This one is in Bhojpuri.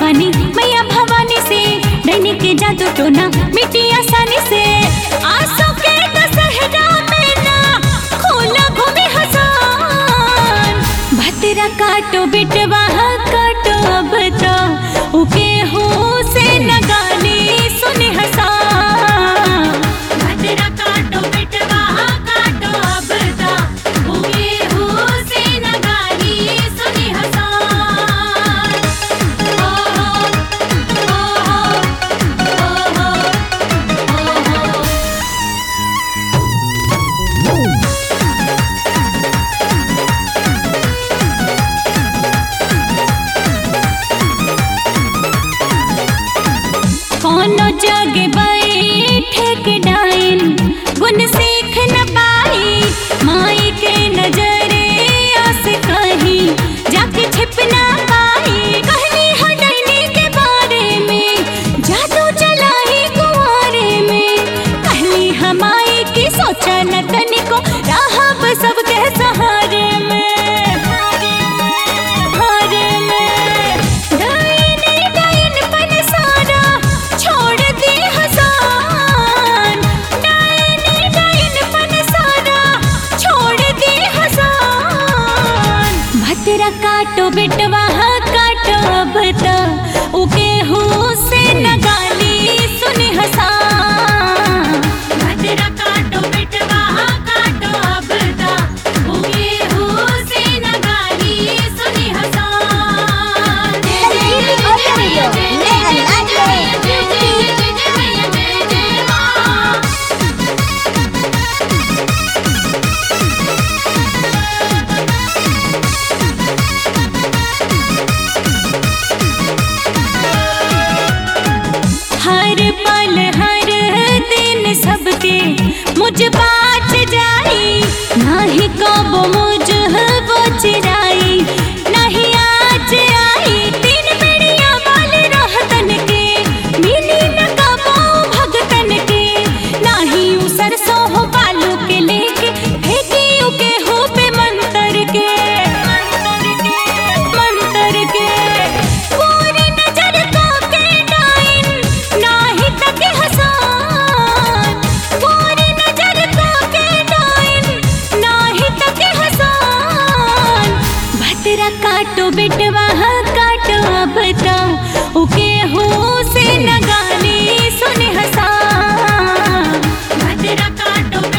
शिवानी मैया भवानी से डैनी के जादू टोना मिट्टी आसानी से आंसू के दशहरा में ना खोला घूमे हसान भतरा काटो बिटवा काटो अब तो उके हो से न गाने सुने हसान भतरा काटो बिटवा काटो अब तो उके हो से न गाने सुने हसान ओ हो कोनो जगह बैठे के डाइन गुन सीख न पाई माई के नजरे आस कहीं जाके छिप न पाई कहनी हो डैनी के बारे में जादू चलाई कुंवारे में कहनी हमाई की सोचा न तनिको राहब सबके सहारे में भतरा काटो बिटवा काटो अब तो उके हो से न गाली सुने हसान भतरा काटो बिटवा काटो अब तो उके हो से न गाली सुने हसान हर पल हर दिन सबके मुझ बाच जाई नाही कब मुझ बचराई नहीं आज आई तीन बेड़िया वाले रहतन के मिली न कबो भगतन के नाही उ सरसों हो बालू के लेके फेंकी उके हो पे मंतर के पूरी नजर को के डाइन नाही तके हसान पूरी नजर को के डाइन नाही तके हसान भतरा काटो बिटवा काटो अब तो उके हो से न गाने सुने हसान भतरा काटो